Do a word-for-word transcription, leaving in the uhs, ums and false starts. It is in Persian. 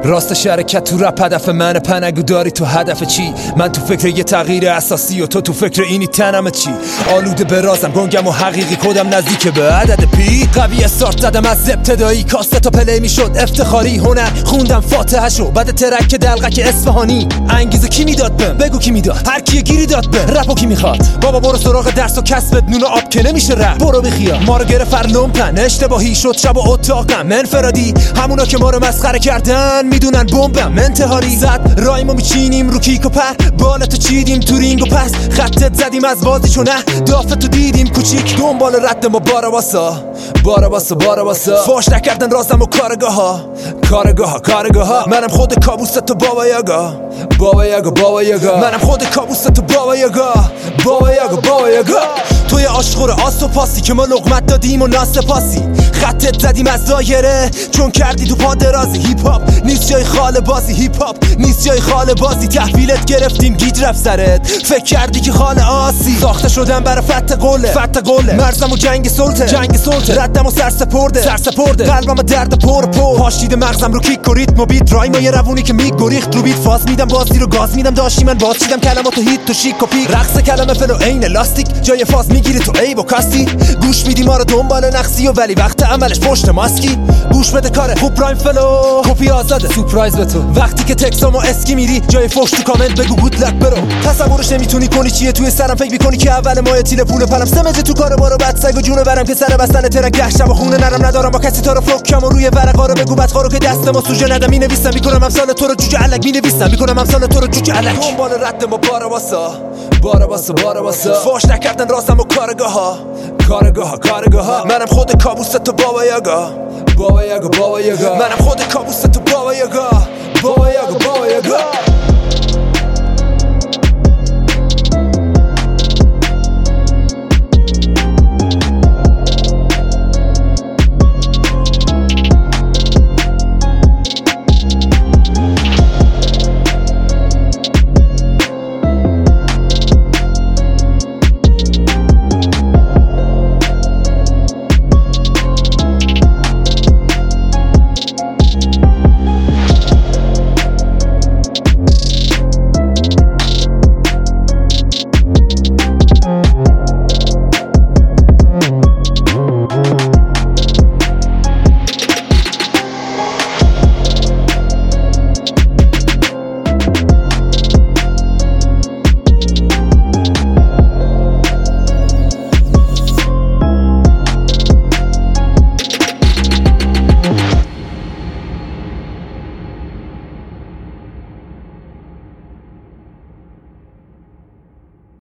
راستش حرکت تو رپ هدف منه، پنگو داری تو هدف چی؟ من تو فکر یه تغییر اساسی و تو تو فکر اینی تنم چی؟ آلوده به رازم گنگم و حقیقی کدم نزدیک به عدد پی. قوی استارت زدم از ابتدایی، کاسته تا پلی میشد افتخاری. هنر خوندم فاتحه شو بعد ترک دلقک اصفهانی. انگیزه کی میداد بهم؟ بگو کی میداد؟ هر کی گیری داد بهم. رپو کی میخواد؟ بابا برو سراغ درس و کسبت، نون و آب که نمیشه رپ. برو بخیا ما رو گرفت فرلومپن، اشتباهی شد شب و اتاقم. انفرادی همونا که ما رو مسخره کردن میدونن بمبم انتحاری. زد رایمو میچینیم رو کیک و پر، بالتو چیدیم تو رینگ و پس خطت زدیم از بازی چون نه دافتو دیدیم کوچیک. دنبال رد ما بارا باسا بارا باسا بارا باسا. فاش نکردن رازم و کارگاه ها کارگاه ها کارگاه ها. منم خود کابوست و بابا یاگا بابا یاگا بابا یاگا. منم خود کابوست و بابا یاگا بابا یاگا بابا یاگا. توی آشخور آستو پاسی که ما لقمت دادیم و ناس پاسی. خطت زدیم از دایره چون کردی تو پا درازی. هیپ هاپ نیست جای خال بازی، هیپ هاپ نیست جای خال بازی. تحویلت گرفتیم گیج رفت سرت، فکر کردی که خال آسی. ساخته شدم برای فتح قله فتح قله. مرزم و جنگ سلطه جنگ سلطه. ردم و سرسپرده سرسپرده. قلبم و درد پر پر. پاشیده مغزم رو کیک و ریتم و بیت. رایما یه روونی که میگریخت رو بیت. فاز میدم بازی رو گاز میدم داشتی من باز چیدم کلماتو هیت تو شیک و پیک. رقص کلمه فلو عین لاستیک جای فاز میگیری تو عیب و کاستی. گوش میدی ما رو دنبال نقصی و ولی وقت عملش پشت ماسکی. گوش بده کاره خوب پرایم فلو کپی آزاده سورپرایز به تو. وقتی که تکسام و اسکی میری جای فوش تو کامنت بگو گود لک برو. تصورش نمیتونی کنی چیه توی سرم فکر میکنی که اول ماه تیل پول پلم سمجه تو کار بارو بعد سگ و جون برم که سر بستن ترک ده شب و خونه نرم ندارم با کسی تا رو فلوکم و روی ورقا رو بگو بدخوارو که دست ما سوژه ندم. مینویسم میکنم امثال تو رو جوجه الک مینویسم میکنم امثال تو رو جوجه الک. دنبال رد ما بارا واسا بارا واسا بارا واسا. فاش نکردن رازم و کارگاه ها کارگاه ها کارگاه ها. منم خود کابوست تو بابا یاگا بابا یاگا بابا یاگا. منم خود کابوست تو بابا یاگا بابا یاگا بابا یاگا.